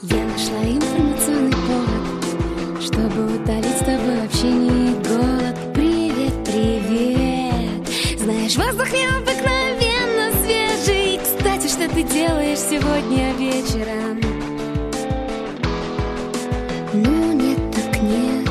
Я нашла информационный повод, чтобы утолить с тобой общение и голод. Привет, привет. Знаешь, воздух необыкновенно свежий. Кстати, что ты делаешь сегодня вечером? Ну, нет, так нет.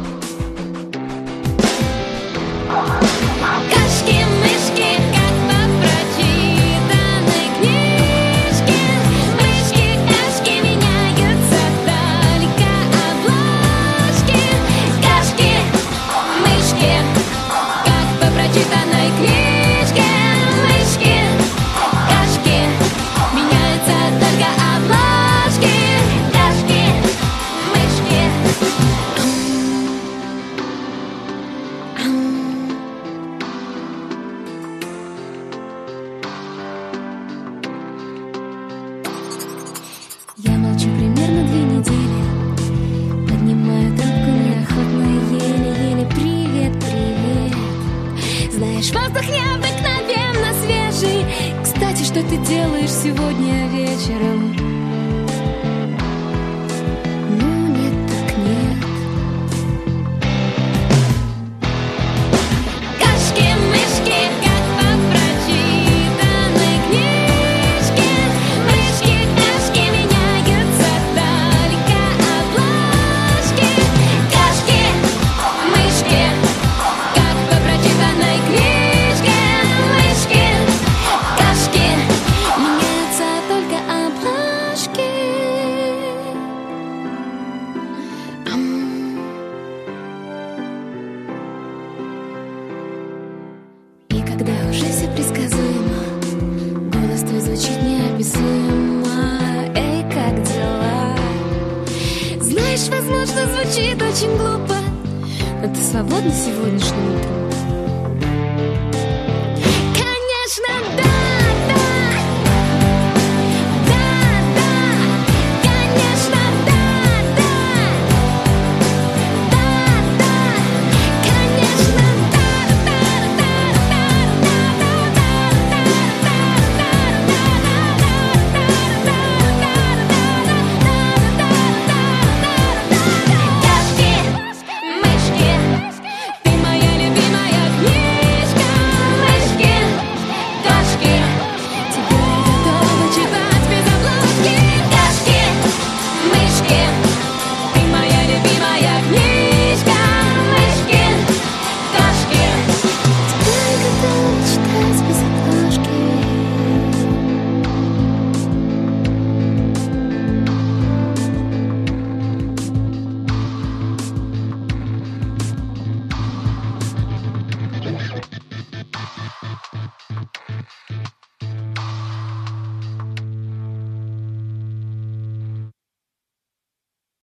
Кашки-мышки, как по прочитанной книжке. Мышки-кашки меняются только обложки. Кашки-мышки, как по прочитанной книжке. Мышки-кашки меняются только обложки. Кашки-мышки. Я молчу примерно 2 недели, поднимаю трубку неохотно, еле-еле. Привет, привет. Знаешь, воздух необыкновенно свежий. Кстати, что ты делаешь сегодня вечером? Ну, нет, так нет. Кашки-мышки, как по прочитанной книжке. Мышки-кашки меняются только обложки. Кашки-мышки, как по прочитанной книжке. Мышки-кашки меняются только обложки. И когда уже все предсказуемо, голос твой звучит неописуемо. Эй, как дела? Знаешь, возможно, звучит очень глупо, но ты свободна сегодняшним утром?